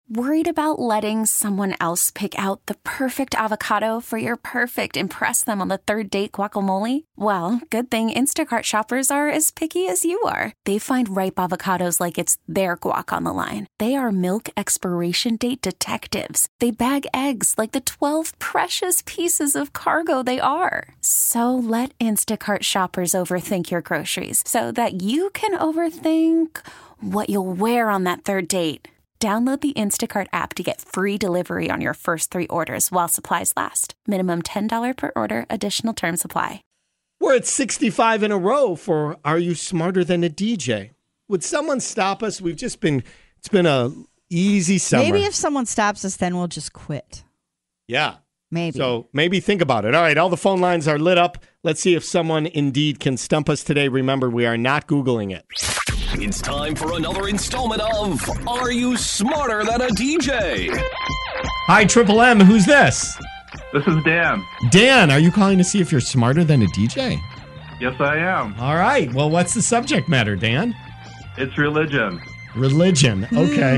Worried about letting someone else pick out the perfect avocado for your perfect impress them on the third date guacamole? Well, good thing Instacart shoppers are as picky as you are. They find ripe avocados like it's their guac on the line. They are milk expiration date detectives. They bag eggs like the 12 precious pieces of cargo they are. So let Instacart shoppers overthink your groceries so that you can overthink what you'll wear on that third date. Download the Instacart app to get free delivery on your first 3 orders while supplies last. Minimum $10 per order. Additional terms apply. We're at 65 in a row for Are You Smarter Than a DJ? Would someone stop us? It's been a easy summer. Maybe if someone stops us, then we'll just quit. Yeah. Maybe. So maybe think about it. All right, all the phone lines are lit up. Let's see if someone indeed can stump us today. Remember, we are not Googling it. It's time for another installment of Are You Smarter Than a DJ? Hi, Triple M. Who's this? This is Dan. Dan, are you calling to see if you're smarter than a DJ? Yes, I am. All right. Well, what's the subject matter, Dan? It's religion. Religion. Okay.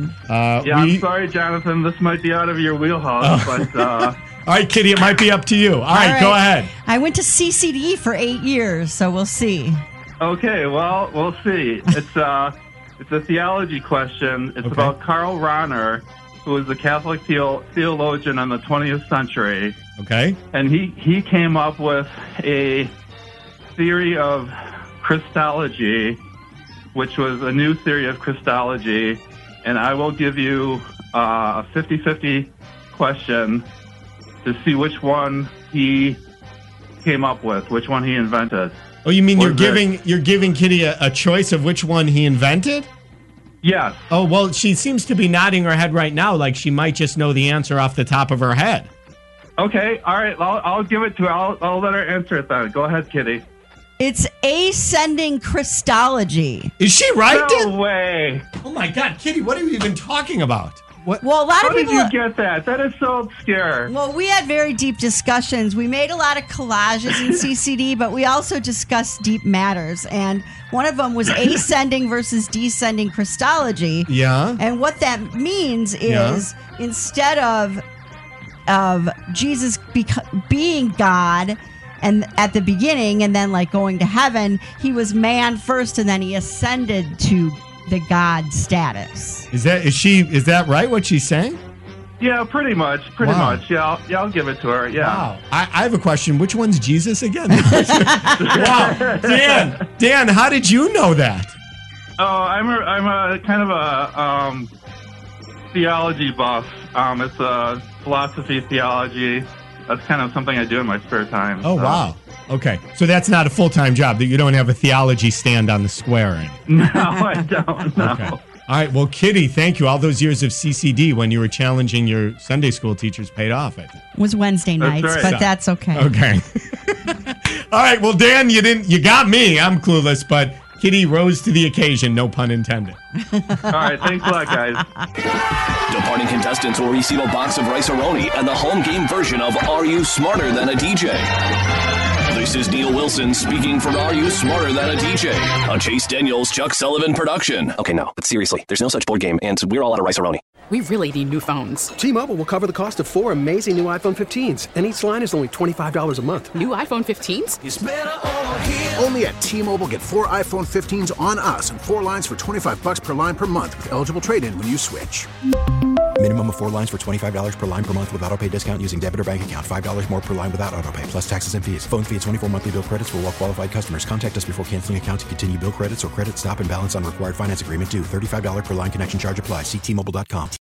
I'm sorry, Jonathan. This might be out of your wheelhouse, but... All right, Kitty, it might be up to you. All right, go ahead. I went to CCD for 8 years, so we'll see. Okay, well, we'll see. It's a theology question. It's about Karl Rahner, who was a Catholic theologian in the 20th century. Okay. And he came up with a theory of Christology, which was a new theory of Christology. And I will give you a 50-50 question to see which one he came up with, which one he invented. Oh, you mean you're giving Kitty a choice of which one he invented? Yes. Oh, well, she seems to be nodding her head right now like she might just know the answer off the top of her head. Okay, all right, I'll give it to her. I'll let her answer it then. Go ahead, Kitty. It's ascending Christology. Is she right? No way. Oh, my God, Kitty, what are you even talking about? What? Well, a lot How of people. did you get that? That is so obscure. Well, we had very deep discussions. We made a lot of collages in CCD, but we also discussed deep matters. And one of them was ascending versus descending Christology. Yeah. And what that means is instead of Jesus being God and at the beginning and then like going to heaven, he was man first and then he ascended to the God status. Is that right, what she's saying? Yeah, pretty much. Yeah, I'll give it to her. Yeah. Wow. I have a question. Which one's Jesus again? Wow. Dan, how did you know that? Oh, I'm a kind of a theology buff. It's a philosophy theology. That's kind of something I do in my spare time. Oh, wow. Okay. So that's not a full-time job. That you don't have a theology stand on the square. No, I don't. No. Okay. All right. Well, Kitty, thank you. All those years of CCD when you were challenging your Sunday school teachers paid off, I think. It was Wednesday nights, right. but that's okay. Okay. All right. Well, Dan, you got me. I'm clueless, but Kitty rose to the occasion. No pun intended. All right. Thanks a lot, guys. Departing contestants will receive a box of Rice-A-Roni and the home game version of Are You Smarter Than a DJ? This is Neil Wilson speaking for Are You Smarter Than a DJ? A Chase Daniels, Chuck Sullivan production. Okay, no, but seriously, there's no such board game, and we're all out of Rice-A-Roni. We really need new phones. T-Mobile will cover the cost of 4 amazing new iPhone 15s, and each line is only $25 a month. New iPhone 15s? It's better over here. Only at T-Mobile, get 4 iPhone 15s on us and 4 lines for $25 per line per month with eligible trade-in when you switch. Minimum of 4 lines for $25 per line per month with autopay discount using debit or bank account. $5 more per line without autopay, plus taxes and fees. Phone fee at 24 monthly bill credits for well-qualified customers. Contact us before canceling account to continue bill credits or credit stop and balance on required finance agreement due. $35 per line connection charge applies. See T-Mobile.com.